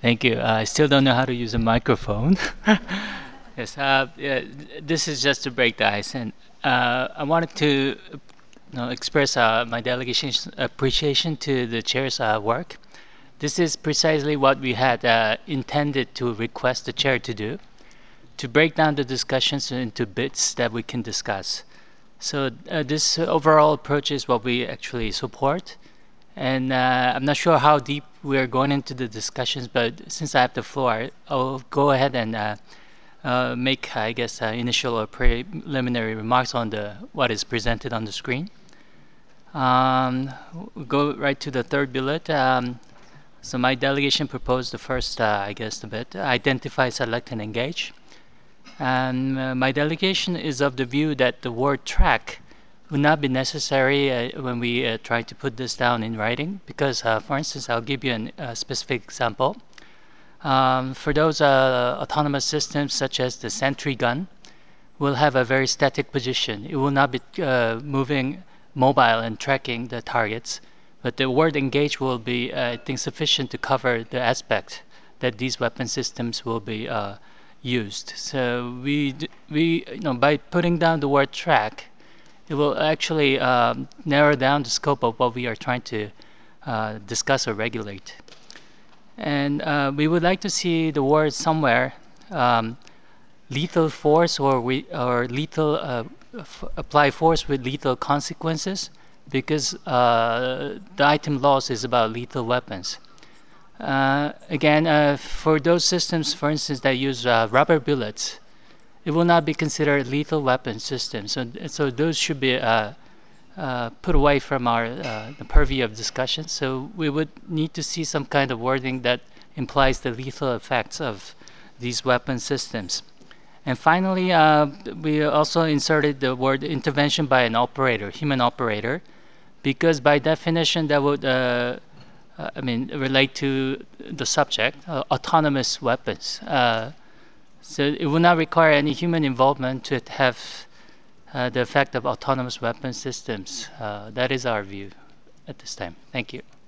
Thank you. I still don't know how to use a microphone. Yes, yeah, this is just to break the ice, and I wanted to express my delegation's appreciation to the chair's work. This is precisely what we had intended to request the chair to do, to break down the discussions into bits that we can discuss. So this overall approach is what we actually support. And I'm not sure how deep we're going into the discussions, but since I have the floor, I'll go ahead and make, I guess, initial or preliminary remarks on the what is presented on the screen. We'll go right to the third bullet. So my delegation proposed the first, I guess, the bit, identify, select, and engage. And my delegation is of the view that the word track would not be necessary when we try to put this down in writing because, for instance, I'll give you a specific example. For those autonomous systems such as the Sentry gun, will have a very static position. It will not be moving mobile and tracking the targets, but the word engage will be, I think, sufficient to cover the aspect that these weapon systems will be used. So by putting down the word track, it will actually narrow down the scope of what we are trying to discuss or regulate. And we would like to see the word somewhere lethal force or lethal apply force with lethal consequences because the item loss is about lethal weapons. Again, for those systems, for instance, that use rubber bullets, it will not be considered lethal weapon systems. So those should be put away from our the purview of discussion. So we would need to see some kind of wording that implies the lethal effects of these weapon systems. And finally, we also inserted the word intervention by an operator, human operator, because by definition that would, relate to the subject, autonomous weapons. So it will not require any human involvement to have the effect of autonomous weapon systems. That is our view at this time. Thank you.